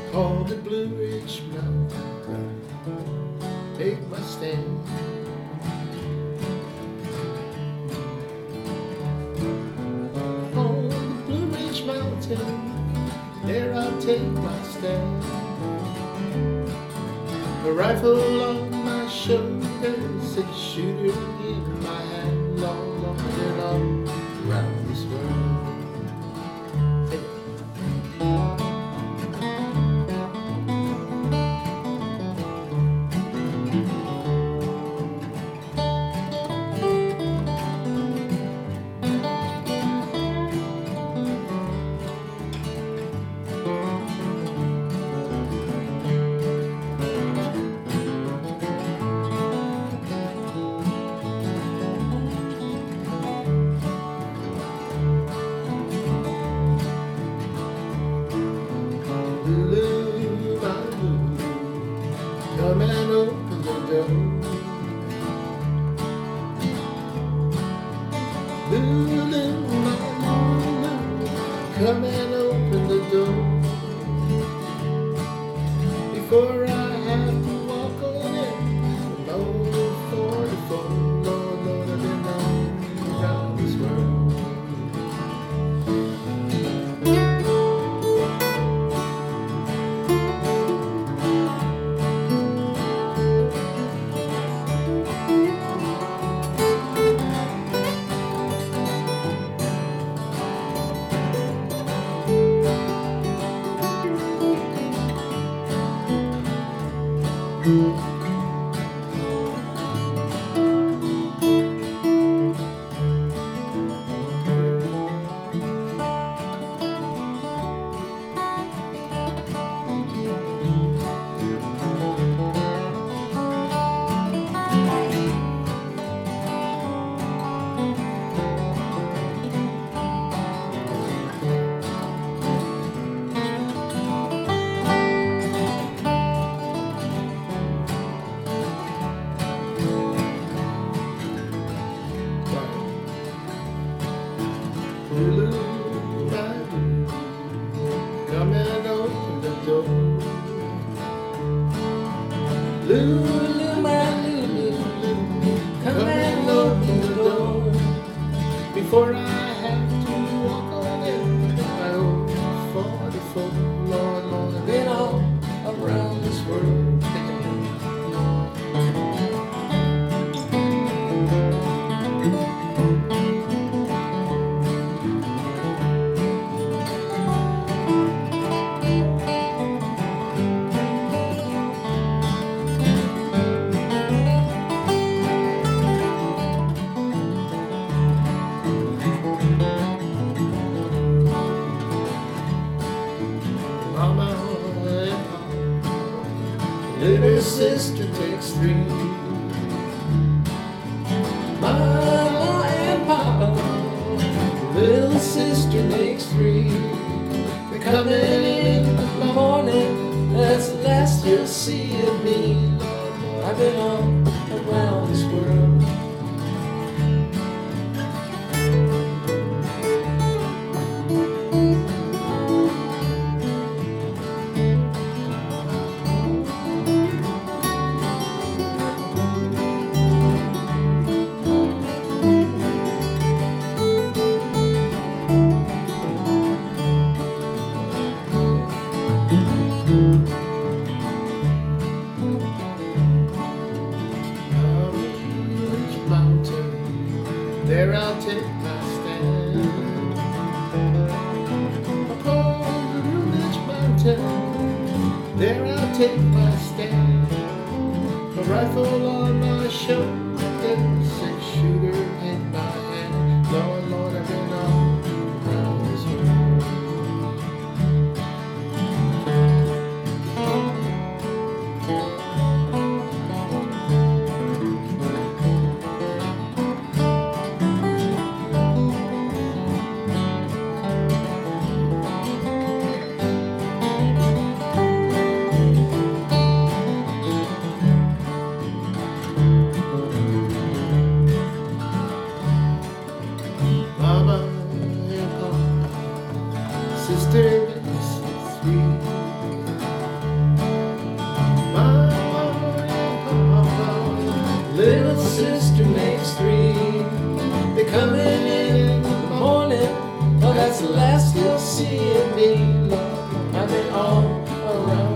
On the Blue Ridge Mountain, take my stand. On the Blue Ridge Mountain, there I'll take my stand. A rifle on my shoulders, a shooter in my hand, long, long and all around this world. Come and open the door. Lulu, my Lulu, come and open the door. Before I have to walk on it, Lord, 44, Lord, Lord, I've been all around this world. Lulu, my Lulu, come and open the door. Lulu, my Lulu, come and open the door. Before I have to walk on it, I owe 44, Lord, Lord, I've been all around this world. Mama and Papa, little sister takes 3. Mama and Papa, little sister makes 3. They're coming in the morning, that's the last you'll see of me. I've been all around this world. There I'll take my stand. Upon the Blue Ridge Mountain, there I'll take my stand. A rifle on my shoulder, a 6-shooter in my hand. Lord, Lord, I've been all around this world. Mama and Papa, sister makes 3. seeing me, Lord, and they all around.